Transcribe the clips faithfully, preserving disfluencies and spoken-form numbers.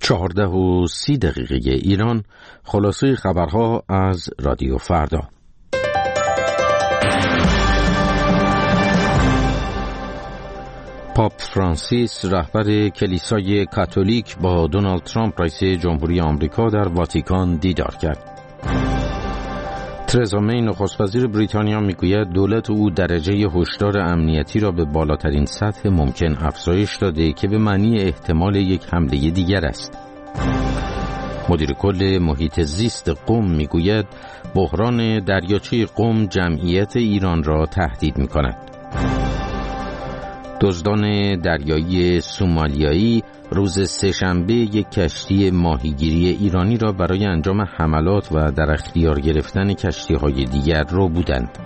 چهارده و سی دقیقه ایران. خلاصه خبرها از رادیو فردا. پاپ فرانسیس رهبر کلیسای کاتولیک با دونالد ترامپ رئیس جمهوری آمریکا در واتیکان دیدار کرد. ترزا می نخست وزیر بریتانیا میگوید دولت او درجه هشدار امنیتی را به بالاترین سطح ممکن افزایش داده که به معنی احتمال یک حمله دیگر است. مدیر کل محیط زیست قم میگوید بحران دریاچه قم جمعیت ایران را تهدید میکند. دزدان دریایی سومالیایی روز سه‌شنبه یک کشتی ماهیگیری ایرانی را برای انجام حملات و در اختیار گرفتن کشتی‌های دیگر رو بودند.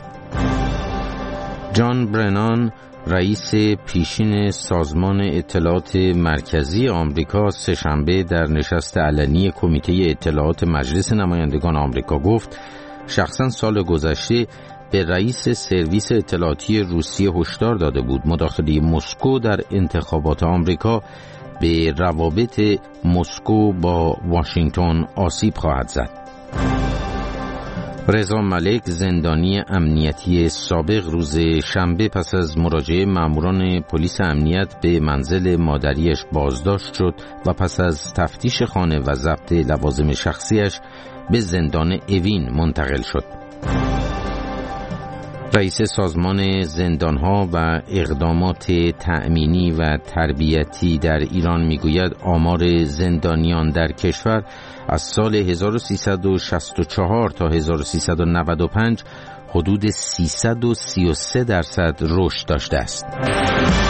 جان برنان رئیس پیشین سازمان اطلاعات مرکزی آمریکا سه‌شنبه در نشست علنی کمیته اطلاعات مجلس نمایندگان آمریکا گفت شخصا سال گذشته به رئیس سرویس اطلاعاتی روسیه هشدار داده بود مداخله مسکو در انتخابات آمریکا به روابط مسکو با واشنگتن آسیب خواهد زد. رضا ملک زندانی امنیتی سابق روز شنبه پس از مراجعه ماموران پلیس امنیت به منزل مادریش بازداشت شد و پس از تفتیش خانه و ضبط لوازم شخصیش به زندان اوین منتقل شد. رئیس سازمان زندانها و اقدامات تأمینی و تربیتی در ایران میگوید آمار زندانیان در کشور از سال هزار و سیصد و شصت و چهار تا هزار و سیصد و نود و پنج حدود سیصد و سی و سه درصد رشد داشته است.